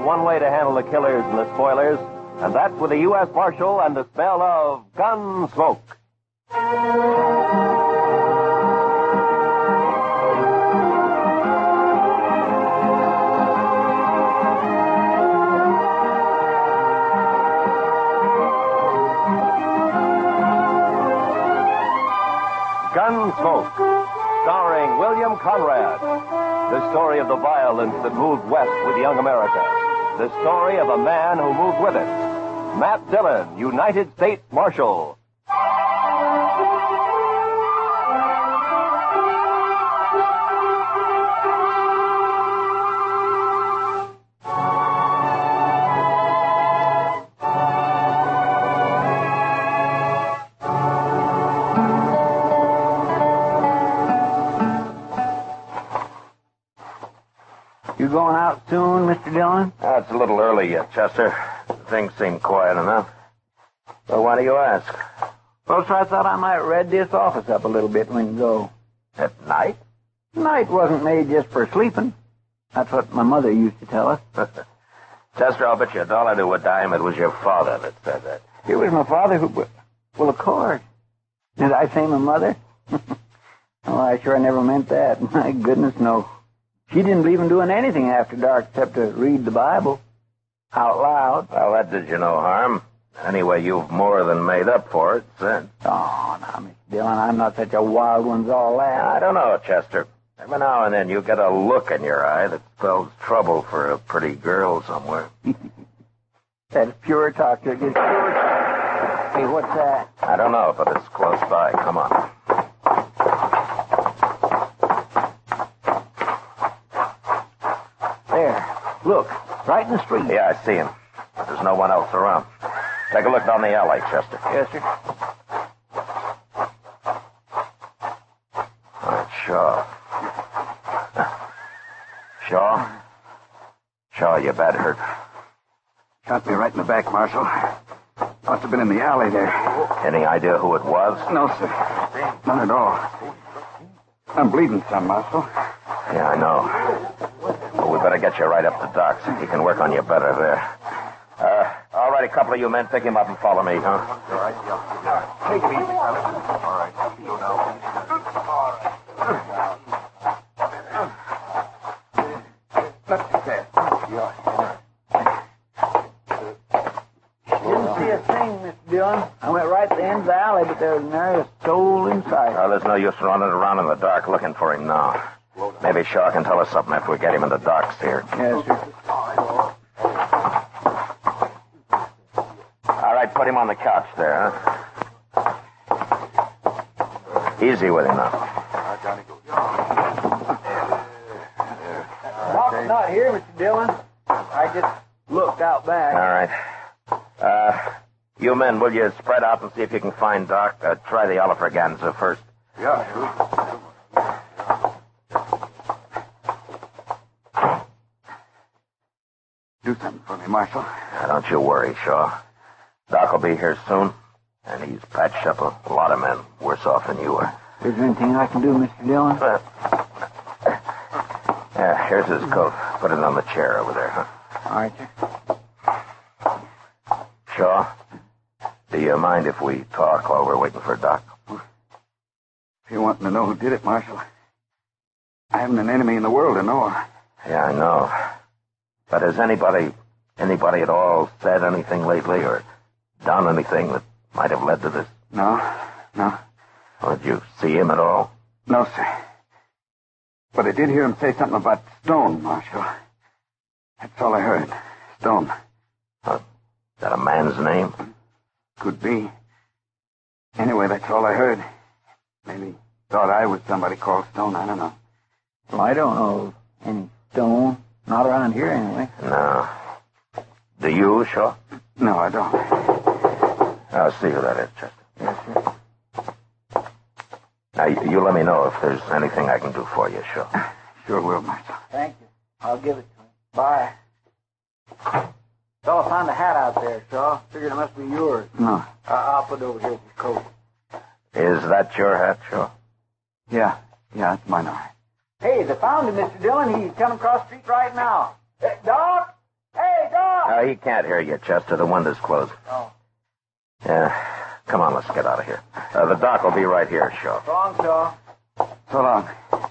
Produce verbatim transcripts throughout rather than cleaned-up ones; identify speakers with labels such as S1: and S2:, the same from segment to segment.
S1: one way to handle the killers and the spoilers, and that's with a U S Marshal and the smell of gun smoke. Gunsmoke, starring William Conrad. The story of the violence that moved west with young America. The story of a man who moved with it. Matt Dillon, United States Marshal.
S2: You going out soon, Mister Dillon?
S3: Uh, it's a little early yet, Chester. Things seem quiet enough. So why do you ask?
S2: Well, so I thought I might red this office up a little bit when you go.
S3: At night?
S2: Night wasn't made just for sleeping. That's what my mother used to tell us.
S3: Chester, I'll bet you a dollar to a dime it was your father that said that.
S2: It was my father who... Well, of course. Did I say my mother? Oh, I sure never meant that. My goodness, no. She didn't believe in doing anything after dark except to read the Bible out loud.
S3: Well, that did you no harm. Anyway, you've more than made up for it since.
S2: Oh, now, Mister Dillon, I'm not such a wild one's all that.
S3: I don't know, Chester. Every now and then you get a look in your eye that spells trouble for a pretty girl somewhere.
S2: That's pure talk. It's pure talk. Hey, what's that?
S3: I don't know, but it's close by. Come on.
S2: Look, right in the street.
S3: Yeah, I see him. But there's no one else around. Take a look down the alley, Chester.
S2: Yes, sir.
S3: All right, Shaw. Shaw? Shaw, you bad hurt.
S4: Shot me right in the back, Marshal. Must have been in the alley there.
S3: Any idea who it was?
S4: No, sir. None at all. I'm bleeding some, Marshal.
S3: Yeah, I know. But we better get you right up to Doc's. He can work on you better there. Uh, all right, a couple of you men, pick him up and follow me, huh?
S4: All right, yeah. Take it easy, fellas. All right. Go down. All right. Let's get that.
S2: Didn't see a thing, Mister Dillon. I went right to the end of the alley, but there was nary a soul in sight.
S3: Well, there's no use running around in the dark looking for him now. Maybe Shaw can tell us something after we get him in the docks here.
S2: Yes, sir.
S3: All right, put him on the couch there, huh? Easy with him now.
S2: Doc's not here, Mister Dillon. I just looked out back.
S3: All right. Uh, you men, will you spread out and see if you can find Doc? Uh, try the Oliverganza first.
S4: Yeah, sure. Do something for me, Marshal.
S3: Now, don't you worry, Shaw. Doc will be here soon, and he's patched up a lot of men worse off than you are.
S2: Is there anything I can do, Mister Dillon?
S3: Uh, yeah, here's his coat. Put it on the chair over there, huh?
S2: All right, sir.
S3: Shaw, do you mind if we talk while we're waiting for Doc?
S4: If you're wanting to know who did it, Marshal, I haven't an enemy in the world to know of.
S3: Yeah, I know. But has anybody, anybody at all said anything lately or done anything that might have led to this?
S4: No, no.
S3: Or did you see him at all?
S4: No, sir. But I did hear him say something about Stone, Marshal. That's all I heard. Stone.
S3: Uh, is that a man's name?
S4: Could be. Anyway, that's all I heard. Maybe thought I was somebody called Stone. I don't know.
S2: Well, I don't know any Stone. Not around here, anyway.
S3: No. Do you, Shaw?
S4: No, I don't.
S3: I'll see who that is, Chester.
S2: Yes, sir.
S3: Now, you, you let me know if there's anything I can do for you, Shaw.
S4: Sure will, Marshal.
S2: Thank you. I'll give it to him. Bye. Saw I found a hat out there, Shaw. Figured it must be yours.
S4: No.
S2: I- I'll put it over here with your coat.
S3: Is that your hat, Shaw?
S4: Yeah. Yeah, it's mine, all right.
S2: Hey, they found him, Mister Dillon. He's coming across the street right now. Hey, Doc! Hey,
S3: Uh, he can't hear you, Chester. The window's closed.
S2: Oh.
S3: Yeah. Come on, let's get out of here. Uh, the doc will be right here, Shaw.
S2: So long, Shaw.
S4: So long.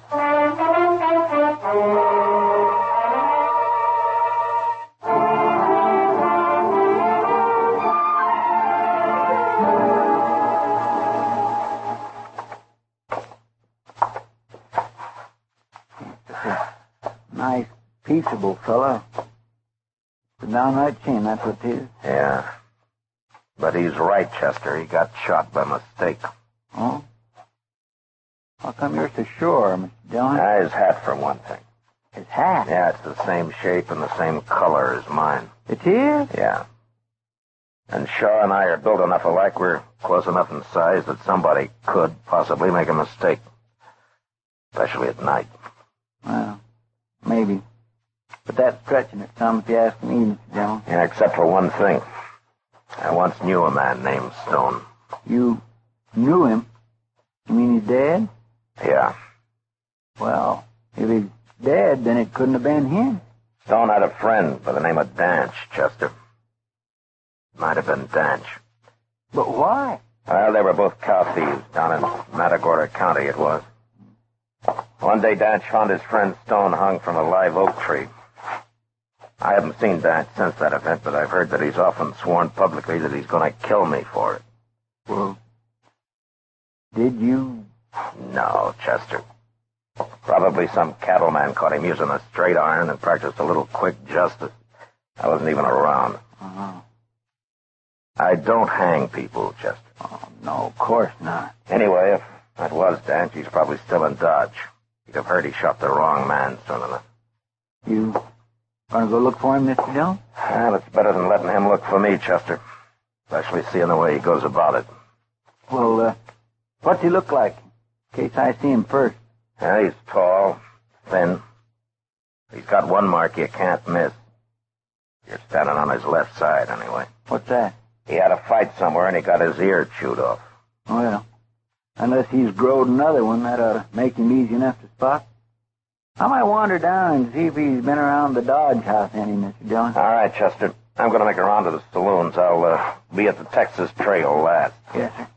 S2: Nice, peaceable fellow. It's a downright shame, that's what it is.
S3: Yeah. But he's right, Chester. He got shot by mistake.
S2: Oh? How come you're so sure, Mister Dillon?
S3: Ah, his hat, for one thing.
S2: His hat?
S3: Yeah, it's the same shape and the same color as mine.
S2: It is?
S3: Yeah. And Shaw and I are built enough alike, we're close enough in size that somebody could possibly make a mistake. Especially at night.
S2: Well, maybe. But that's stretching it some, if you ask me, Mister Dillon.
S3: Yeah, except for one thing. I once knew a man named Stone.
S2: You knew him? You mean he's dead?
S3: Yeah.
S2: Well, if he's dead, then it couldn't have been him.
S3: Stone had a friend by the name of Danch, Chester. Might have been Danch.
S2: But why?
S3: Well, they were both cow thieves down in Matagorda County, it was. One day, Danch found his friend Stone hung from a live oak tree. I haven't seen Danch since that event, but I've heard that he's often sworn publicly that he's going to kill me for it.
S2: Well, did you?
S3: No, Chester. Probably some cattleman caught him using a straight iron and practiced a little quick justice. I wasn't even around.
S2: Uh-huh.
S3: I don't hang people, Chester.
S2: Oh, no, of course not.
S3: Anyway, if that was Danch, he's probably still in Dodge. He'd have heard he shot the wrong man soon enough.
S2: You gonna go look for him, Mister Dillon?
S3: Well, it's better than letting him look for me, Chester. Especially seeing the way he goes about it.
S2: Well, uh, what's he look like? In case I see him first.
S3: Yeah, he's tall, thin. He's got one mark you can't miss. You're standing on his left side, anyway.
S2: What's that?
S3: He had a fight somewhere, and he got his ear chewed off.
S2: Well, unless he's growed another one, that ought to make him easy enough to spot. I might wander down and see if he's been around the Dodge house any, Mister Dillon.
S3: All right, Chester. I'm going to make a round to the saloons. I'll uh, be at the Texas Trail last.
S2: Yes, sir.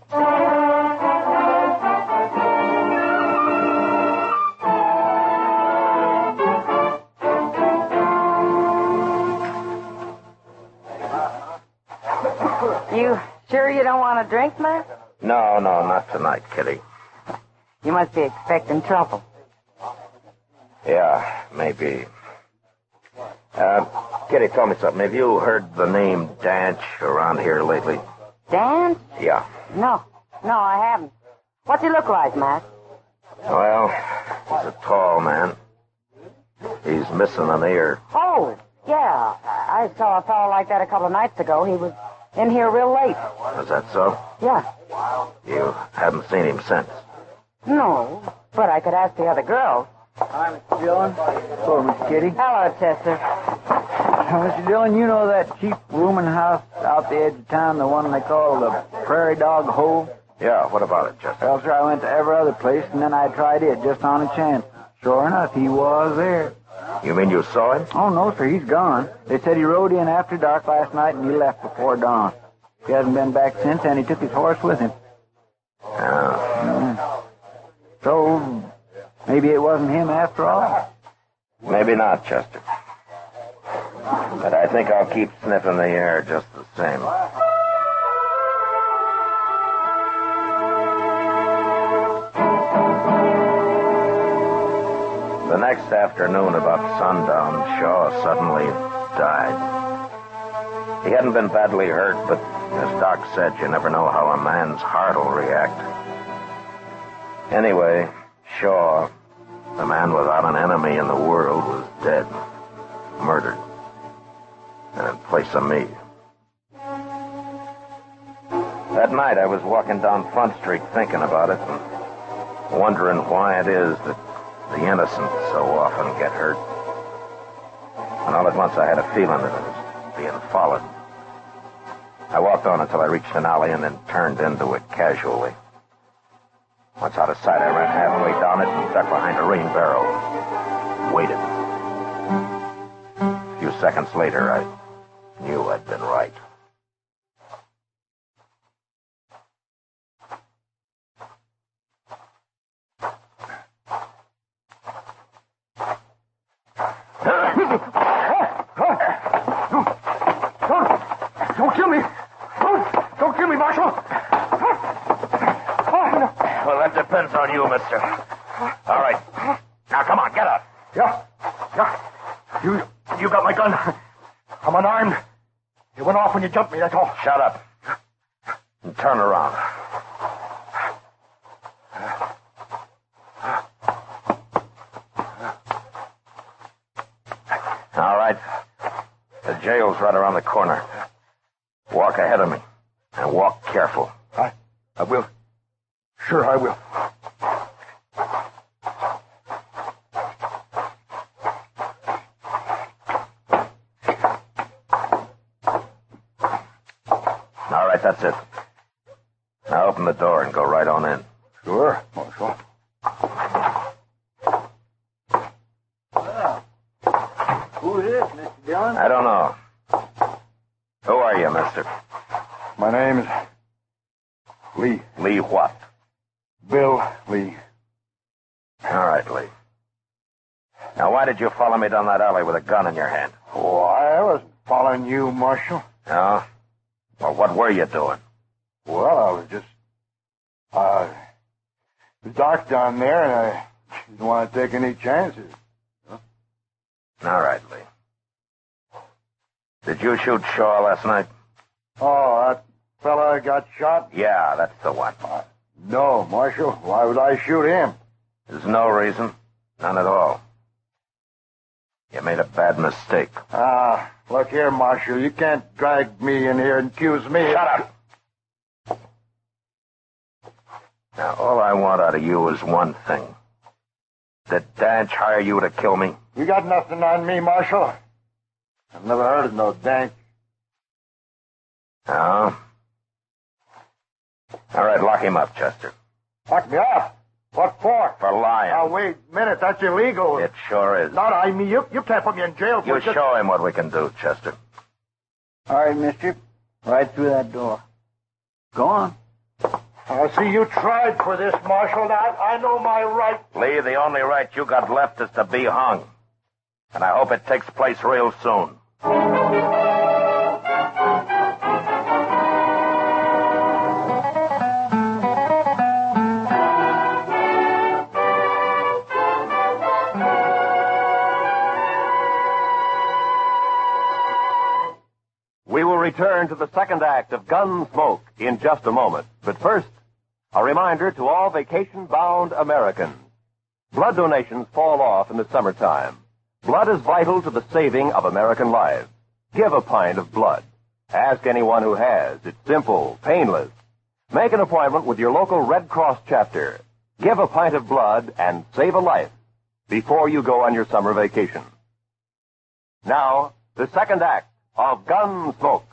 S5: You sure you don't want a drink, Matt?
S3: No, no, not tonight, Kitty.
S5: You must be expecting trouble.
S3: Yeah, maybe. Uh, Kitty, tell me something. Have you heard the name Danch around here lately?
S5: Dan?
S3: Yeah.
S5: No. No, I haven't. What's he look like, Matt?
S3: Well, he's a tall man. He's missing an ear.
S5: Oh, yeah. I saw a fellow like that a couple of nights ago. He was in here real late.
S3: Is that so?
S5: Yeah.
S3: You haven't seen him since?
S5: No, but I could ask the other girls.
S2: Hi, Mister Dillon. Hello, Miss Kitty.
S5: Hello, Chester.
S2: Uh, Mister Dillon, you know that cheap rooming house out the edge of town, the one they call the Prairie Dog Hole?
S3: Yeah, what about it, Chester?
S2: Well, sir, I went to every other place, and then I tried it just on a chance. Sure enough, he was there.
S3: You mean you saw him?
S2: Oh, no, sir, he's gone. They said he rode in after dark last night, and he left before dawn. He hasn't been back since, and he took his horse with him.
S3: Yeah.
S2: Mm. So, maybe it wasn't him after all.
S3: Maybe not, Chester. But I think I'll keep sniffing the air just the same. The next afternoon, about sundown, Shaw suddenly died. He hadn't been badly hurt, but as Doc said, you never know how a man's heart will react. Anyway, Shaw, the man without an enemy in the world, was dead. Murdered. And in place of me. That night, I was walking down Front Street thinking about it and wondering why it is that the innocent so often get hurt. And all at once I had a feeling that I was being followed. I walked on until I reached an alley and then turned into it casually. Once out of sight, I ran halfway down it and ducked behind a rain barrel. Waited. A few seconds later, I
S4: Don't kill me. Don't, don't kill me, Marshal.
S3: Well, that depends on you, mister. All right. Now, come on, get up.
S4: Yeah. Yeah. You, you got my gun. I'm unarmed. It went off when you jumped me, that's all.
S3: Shut up. And turn around. All right. The jail's right around the corner. Walk ahead of me. And walk careful.
S4: I, I will. Sure, I will.
S3: All right, that's it. Now open the door and go right on in.
S4: Sure, Marshal.
S2: Well, who is this, Mister Dillon?
S3: I don't know. Who are you, mister?
S4: My name is Lee.
S3: Lee what?
S4: Bill Lee.
S3: All right, Lee. Now, why did you follow me down that alley with a gun in your hand?
S4: Oh, I wasn't following you, Marshal.
S3: No? Well, what were you doing?
S4: Well, I was just... Uh, it was dark down there, and I didn't want to take any chances.
S3: All right, Lee. Did you shoot Shaw last night?
S4: Oh, that fella got shot?
S3: Yeah, that's the one.
S4: Uh, no, Marshal. Why would I shoot him?
S3: There's no reason. None at all. You made a bad mistake.
S4: Ah, look here, Marshal. You can't drag me in here and accuse me.
S3: Shut up! Now, all I want out of you is one thing. Did Danch hire you to kill me?
S4: You got nothing on me, Marshal. I've never heard of no dank.
S3: No? All right, lock him up, Chester.
S4: Lock me up? What for?
S3: For lying.
S4: Oh, wait a minute. That's illegal.
S3: It sure is.
S4: Not I mean, you, you can't put me in jail for
S3: You
S4: just...
S3: show him what we can do, Chester.
S2: All right, mister. Right through that door. Go on.
S4: I see you tried for this, Marshal. Now, I know my right.
S3: Lee, the only right you got left is to be hung. And I hope it takes place real soon.
S1: We will return to the second act of Gunsmoke in just a moment. But first, a reminder to all vacation-bound Americans. Blood donations fall off in the summertime. Blood is vital to the saving of American lives. Give a pint of blood. Ask anyone who has. It's simple, painless. Make an appointment with your local Red Cross chapter. Give a pint of blood and save a life before you go on your summer vacation. Now, the second act of Gunsmoke.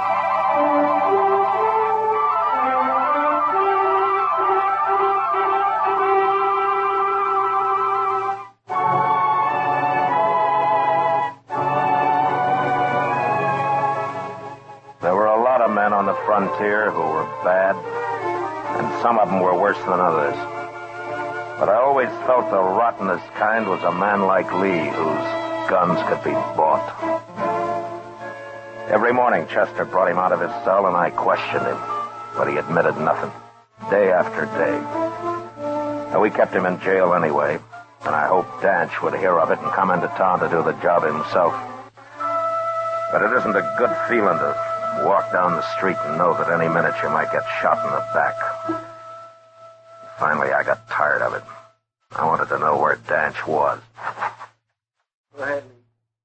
S3: There were a lot of men on the frontier who were bad, and some of them were worse than others. But I always felt the rottenest kind was a man like Lee, whose guns could be bought. Every morning, Chester brought him out of his cell, and I questioned him, but he admitted nothing, day after day. And we kept him in jail anyway, and I hoped Danch would hear of it and come into town to do the job himself. But it isn't a good feeling to walk down the street and know that any minute you might get shot in the back. Finally, I got tired of it. I wanted to know where Danch was.
S2: Go ahead, Lee.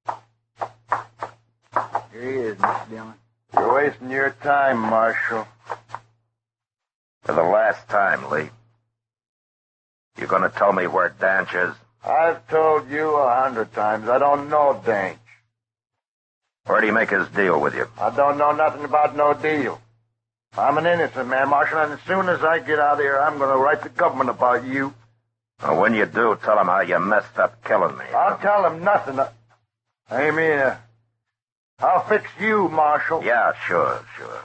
S2: Here he is, Mister Dillon.
S4: You're wasting your time, Marshal.
S3: For the last time, Lee. You gonna tell me where Danch is?
S4: I've told you a hundred times. I don't know Danch.
S3: Where'd he make his deal with you?
S4: I don't know nothing about no deal. I'm an innocent man, Marshal, and as soon as I get out of here, I'm going to write the government about you.
S3: Well, when you do, tell him how you messed up killing me.
S4: I'll tell them nothing. I mean, uh, I'll fix you, Marshal.
S3: Yeah, sure, sure.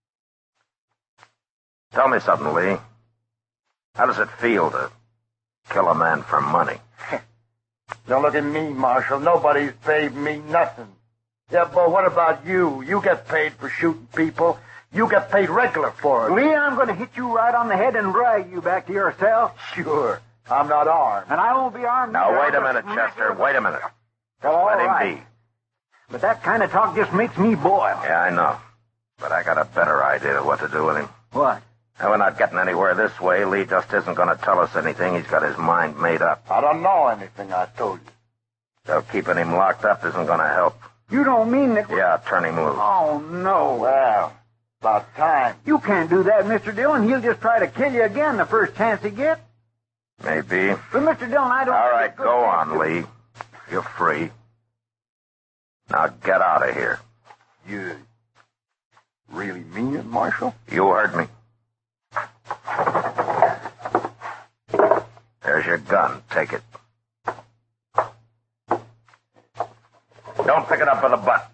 S3: Tell me something, Lee. How does it feel to kill a man for money?
S4: Don't look at me, Marshal. Nobody's paid me nothing.
S6: Yeah, but what about you? You get paid for shooting people. You get paid regular for it.
S2: Lee, I'm going to hit you right on the head and drag you back to your cell.
S6: Sure. I'm not armed.
S2: And I won't be armed.
S3: Now,
S2: either.
S3: wait a
S2: I'm
S3: minute,
S2: gonna
S3: Chester.
S2: smack you.
S3: Wait a minute.
S2: All
S3: Let him
S2: right.
S3: be.
S2: But that kind of talk just makes me boil.
S3: Yeah, I know. But I got a better idea of what to do with him.
S2: What?
S3: Now, we're not getting anywhere this way. Lee just isn't going to tell us anything. He's got his mind made up.
S6: I don't know anything I told you.
S3: So keeping him locked up isn't going to help.
S2: You don't mean that...
S3: Yeah, turn him loose.
S2: Oh, no.
S6: Well, about time.
S2: You can't do that, Mister Dillon. He'll just try to kill you again the first chance he gets.
S3: Maybe.
S2: But, Mister Dillon, I don't...
S3: All right,
S2: Good
S3: go
S2: chance
S3: on,
S2: to-
S3: Lee. You're free. Now get out of here.
S6: You really mean it, Marshal?
S3: You heard me. There's your gun. Take it. Don't pick it up with a butt.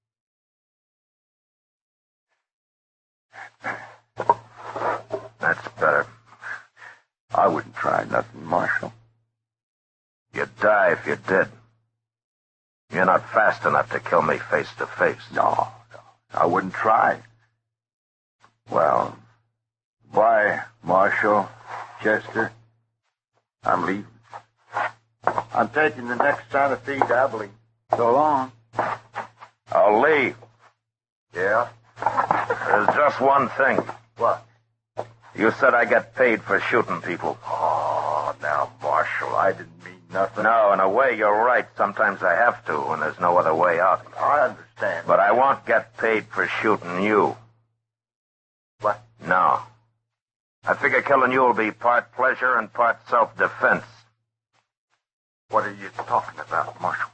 S3: That's better.
S6: I wouldn't try nothing, Marshal.
S3: You'd die if you did. You're not fast enough to kill me face to face.
S6: No, no, I wouldn't try. Well, bye, Marshal, Chester. I'm leaving. I'm taking the next Santa Fe to Abilene.
S2: So long.
S3: Oh, Lee,
S6: Yeah?
S3: there's just one thing.
S6: What?
S3: You said I get paid for shooting people.
S6: Oh, now, Marshal, I didn't mean nothing.
S3: No, in a way, you're right. Sometimes I have to, and there's no other way out.
S6: I understand.
S3: But I won't get paid for shooting you.
S6: What?
S3: No. I figure killing you will be part pleasure and part self-defense.
S6: What are you talking about, Marshal?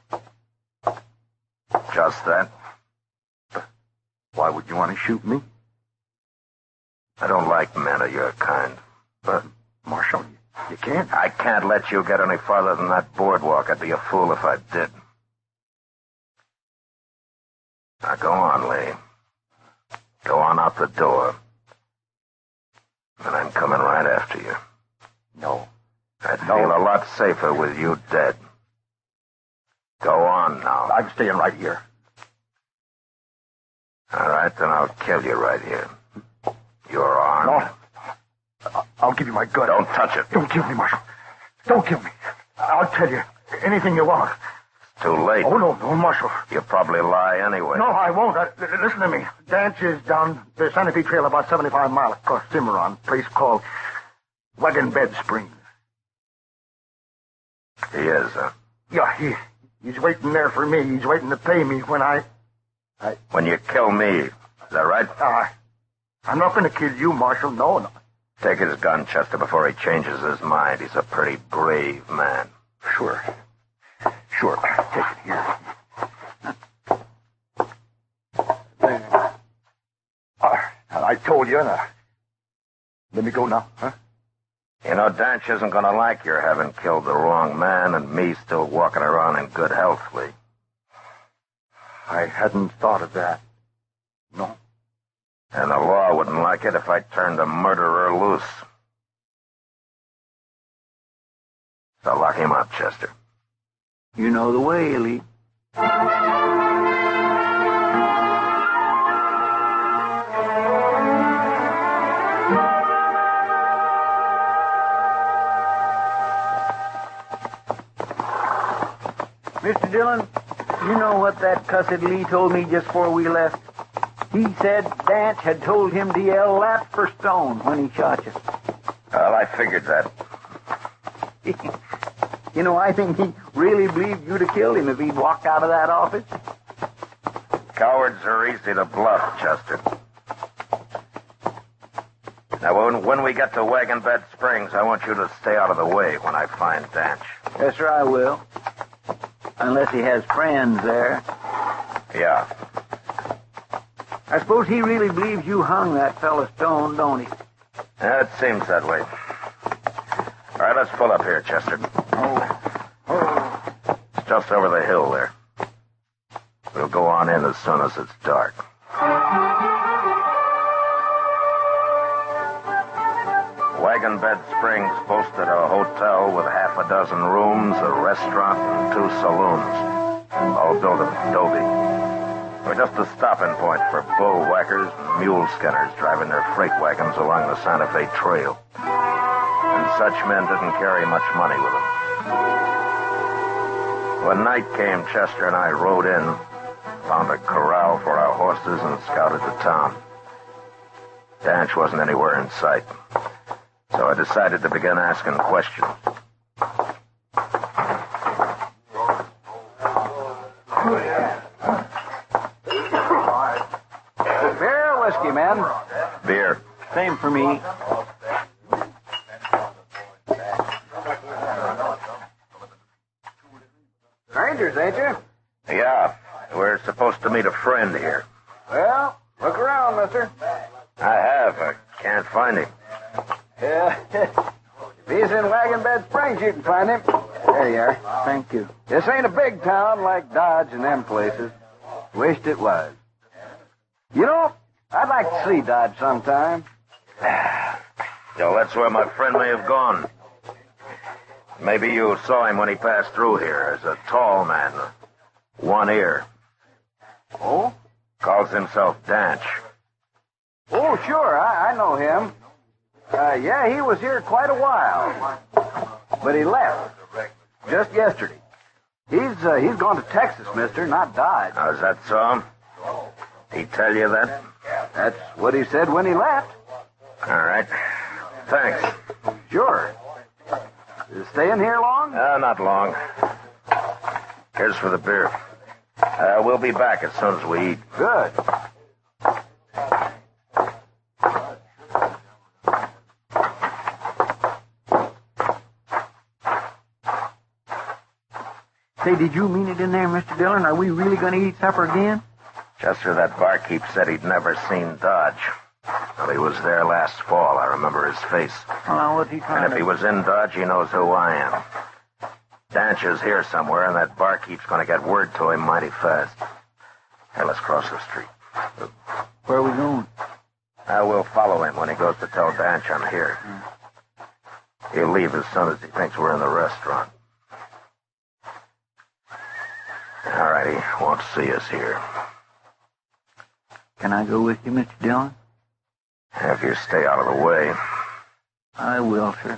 S3: Just that.
S6: Why would you want to shoot me?
S3: I don't like men of your kind.
S6: But, Marshal, you, you can't.
S3: I can't let you get any farther than that boardwalk. I'd be a fool if I did. Now go on, Lee. Go on out the door. And I'm coming right after you.
S6: No.
S3: I'd
S6: No.
S3: feel a lot safer with you dead. Go on now.
S6: I'm staying right here.
S3: All right, then I'll kill you right here. You're armed.
S6: No. I- I'll give you my gun.
S3: Don't touch it.
S6: Don't kill me, Marshal. Don't kill me. I'll tell you anything you want.
S3: It's too late.
S6: Oh, no, no, Marshal.
S3: You'll probably lie anyway.
S6: No, I won't. Uh, l- listen to me. Dance is down the Santa Fe Trail about seventy-five miles across Cimarron, a place called Wagon Bed Springs.
S3: He is, huh?
S6: Yeah, he, he's waiting there for me. He's waiting to pay me when I...
S3: When you kill me. Is that right?
S6: Uh, I'm not going to kill you, Marshal. No, no.
S3: Take his gun, Chester, before he changes his mind. He's a pretty brave man.
S6: Sure. Sure. Take it here. There. Uh, I told you. Uh, let me go now, huh?
S3: You know, Danch isn't going to like your having killed the wrong man and me still walking around in good health, Lee.
S6: I hadn't thought of that. No.
S3: And the law wouldn't like it if I turned a murderer loose. So lock him up, Chester.
S2: You know the way, Lee. Mister Dillon, you know what that cussed Lee told me just before we left? He said Dance had told him to yell lap for stone when he shot you.
S3: Well, I figured that.
S2: You know, I think he really believed you'd have killed him if he'd walked out of that office.
S3: Cowards are easy to bluff, Chester. Now, when, when we get to Wagon Bed Springs, I want you to stay out of the way when I find Danch.
S2: Yes, sir, I will. Unless he has friends there.
S3: Yeah.
S2: I suppose he really believes you hung that fella Stone, don't he?
S3: Yeah, it seems that way. All right, let's pull up here, Chester.
S2: Oh. Oh.
S3: It's just over the hill there. We'll go on in as soon as it's dark. Wagon Bed Springs boasted a hotel with half a dozen rooms, a restaurant, and two saloons, all built of adobe. We're just a stopping point for bull whackers and mule skinners driving their freight wagons along the Santa Fe Trail. And such men didn't carry much money with them. When night came, Chester and I rode in, found a corral for our horses, and scouted the town. Danch wasn't anywhere in sight, so I decided to begin asking questions.
S2: Beer or whiskey, man?
S3: Beer.
S2: Same for me. Strangers, ain't you?
S3: Yeah, we're supposed to meet a friend here.
S2: Well, look around, mister.
S3: I have. I can't find him.
S2: Yeah. If he's in Wagon Bed Springs, you can find him. There you are. Thank you. This ain't a big town like Dodge and them places. Wished it was. You know, I'd like to see Dodge sometime.
S3: So that's where my friend may have gone. Maybe you saw him when he passed through here as a tall man, one ear.
S2: Oh?
S3: Calls himself Danch.
S2: Oh, sure. I, I know him. Uh, yeah, he was here quite a while. But he left. Just yesterday. He's uh, he's gone to Texas, mister, not Dodge.
S3: Now, is that so? He tell you that?
S2: That's what he said when he left.
S3: All right. Thanks.
S2: Sure. You staying here long?
S3: Uh, not long. Here's for the beer. Uh, we'll be back as soon as we eat.
S2: Good. Say, did you mean it in there, Mister Dillon? Are we really going to eat supper again?
S3: Chester, that barkeep said he'd never seen Dodge. Well, he was there last fall. I remember his face.
S2: Well, what's he trying
S3: And if
S2: to...
S3: he was in Dodge, he knows who I am. Danch is here somewhere, and that barkeep's going to get word to him mighty fast. Hey, let's cross the street.
S2: Where are we going?
S3: I will follow him when he goes to tell Danch I'm here. He'll leave as soon as he thinks we're in the restaurant. All right, he won't see us here.
S2: Can I go with you, Mister Dillon?
S3: If you stay out of the way.
S2: I will, sir.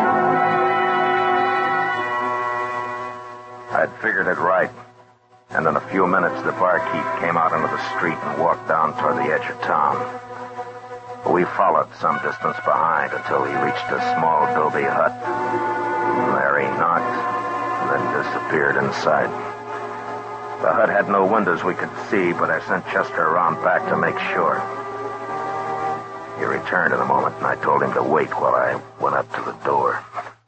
S3: I'd figured it right. And in a few minutes, the barkeep came out into the street and walked down toward the edge of town. We followed some distance behind until he reached a small adobe hut. There he knocked and then disappeared inside. The hut had no windows we could see, but I sent Chester around back to make sure. He returned in a moment, and I told him to wait while I went up to the door.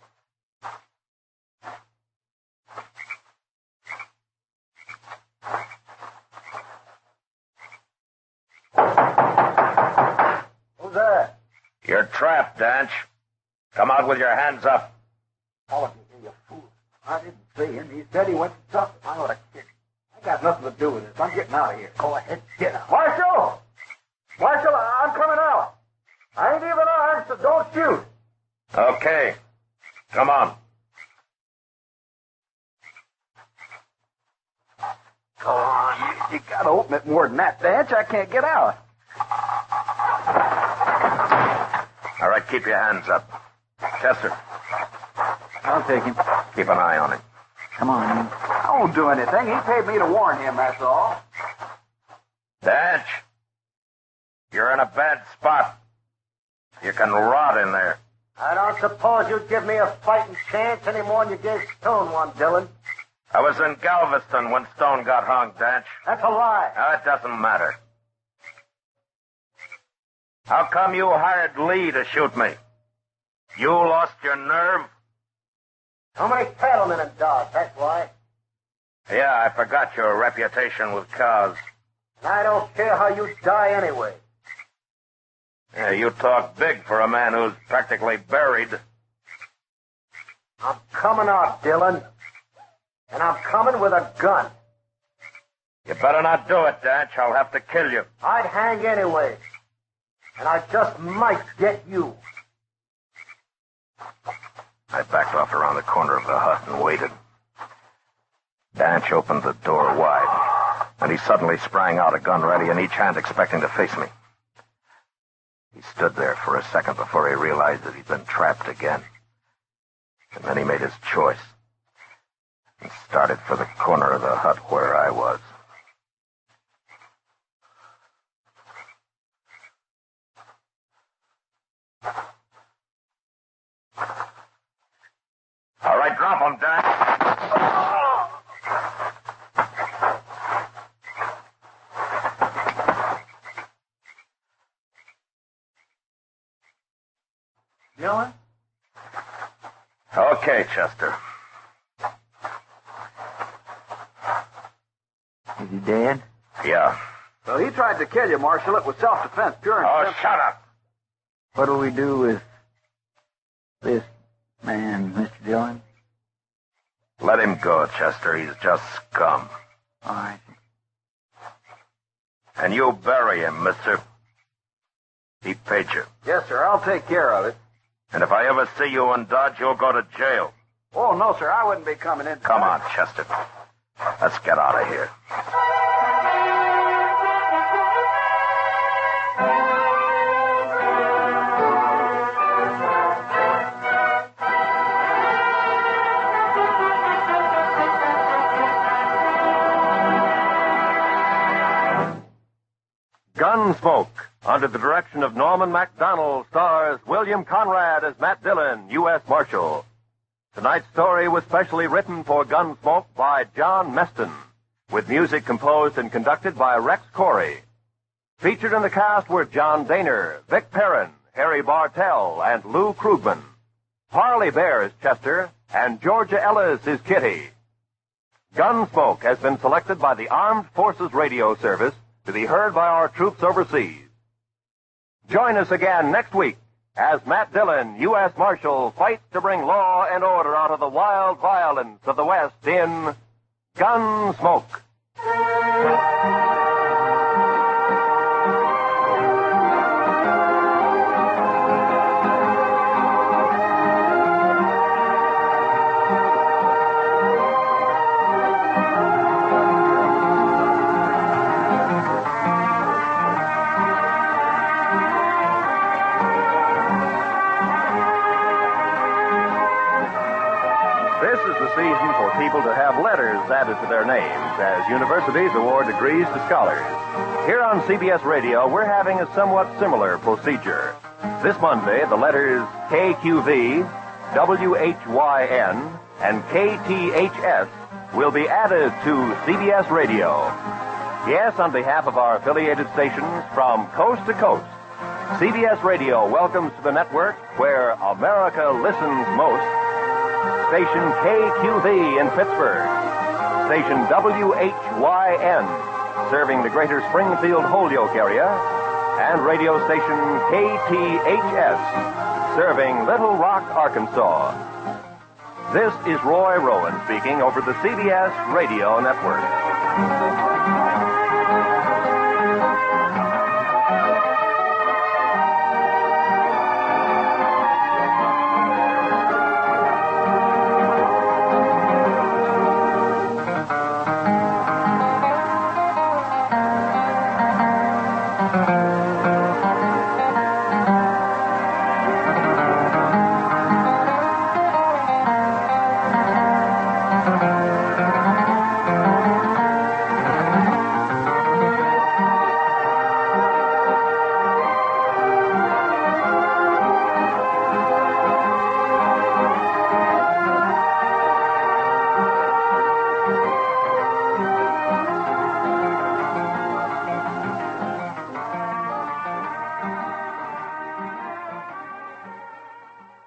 S2: Who's that?
S3: You're trapped, Danch. Come out with your hands up.
S2: Oh, you fool. I didn't see him. He said he went to supper. I ought to kick him. I got nothing to do with this. I'm getting out of here. Go ahead, get out. Marshal! Marshal, I'm coming out. I ain't even armed, so don't shoot.
S3: Okay. Come on.
S2: Go on. You, you gotta open it more than that, Danch. I can't get out.
S3: All right, keep your hands up. Chester,
S2: I'll take him.
S3: keep an eye on him.
S2: Come on, man. I won't do anything. He paid me to warn him, that's all.
S3: Danch, you're in a bad spot. You can rot in there.
S7: I don't suppose you'd give me a fighting chance any more than you gave Stone one, Dillon.
S3: I was in Galveston when Stone got hung, Danch.
S7: That's a lie.
S3: Now, it doesn't matter. How come you hired Lee to shoot me? You lost your nerve?
S7: How many cattlemen in Dodge, that's why.
S3: Yeah, I forgot your reputation with cows.
S7: And I don't care how you die anyway.
S3: Yeah, you talk big for a man who's practically buried.
S7: I'm coming out, Dillon. And I'm coming with a gun.
S3: You better not do it, Danch. I'll have to kill you.
S7: I'd hang anyway. And I just might get you.
S3: I backed off around the corner of the hut and waited. Danch opened the door wide. And he suddenly sprang out, a gun ready in each hand, expecting to face me. He stood there for a second before he realized that he'd been trapped again. And then he made his choice and started for the corner of the hut where I was. All right, drop him, Dan.
S7: Dillon?
S3: Okay, Chester.
S2: Is he dead?
S3: Yeah.
S4: Well, he tried to kill you, Marshal. It was self-defense, pure and
S3: Oh,
S4: simple.
S3: shut up.
S2: What do we do with this man, Mister Dillon?
S3: Let him go, Chester. He's just scum.
S2: All right.
S3: And you bury him, mister. He paid you.
S4: Yes, sir. I'll take care of it.
S3: And if I ever see you in Dodge, you'll go to jail.
S4: Oh, no, sir. I wouldn't be coming in.
S3: Come on, Chester. Let's get out of here.
S1: Gunsmoke, under the direction of Norman Macdonald, stars William Conrad as Matt Dillon, U S Marshal. Tonight's story was specially written for Gunsmoke by John Meston, with music composed and conducted by Rex Corey. Featured in the cast were John Daner, Vic Perrin, Harry Bartell, and Lou Krugman. Parley Bear is Chester, and Georgia Ellis is Kitty. Gunsmoke has been selected by the Armed Forces Radio Service to be heard by our troops overseas. Join us again next week as Matt Dillon, U S Marshal, fights to bring law and order out of the wild violence of the West in Gunsmoke. This is the season for people to have letters added to their names as universities award degrees to scholars. Here on C B S Radio, we're having a somewhat similar procedure. This Monday, the letters K Q V, W H Y N, and K T H S will be added to C B S Radio. Yes, on behalf of our affiliated stations from coast to coast, C B S Radio welcomes to the network where America listens most, Station K Q V in Pittsburgh, Station W H Y N, serving the greater Springfield Holyoke area, and radio station K T H S, serving Little Rock, Arkansas. This is Roy Rowan speaking over the C B S Radio Network.